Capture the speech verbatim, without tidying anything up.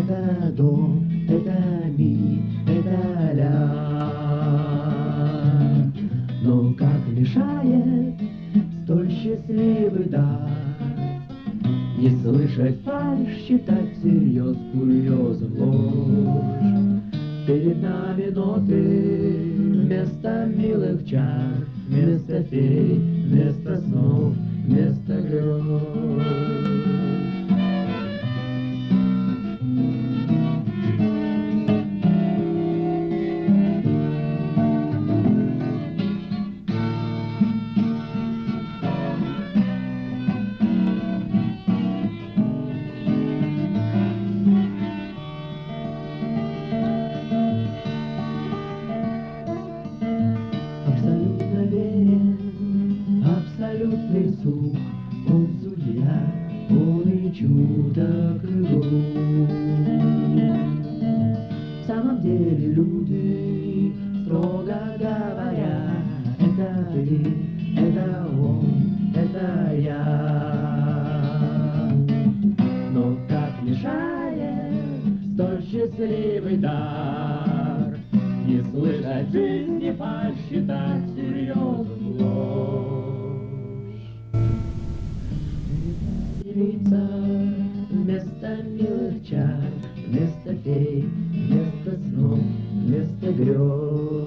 Это до, это ми, это ля. Но как мешает столь счастливый дар не слышать фальшь, считать всерьез курьезом ложь. Перед нами ноты вместо милых чар, вместо фей, вместо снов, вместо грез. Абсолютно верен, абсолютный слух, он судья, он и чудо крыло. В самом деле люди, строго говоря, это ты, это он, это я. Но как мешает столь счастливый дар не слышать жизни фальшь, считать серьезным ложь. Лица вместо милых чар, вместо фей, вместо снов, вместо грез.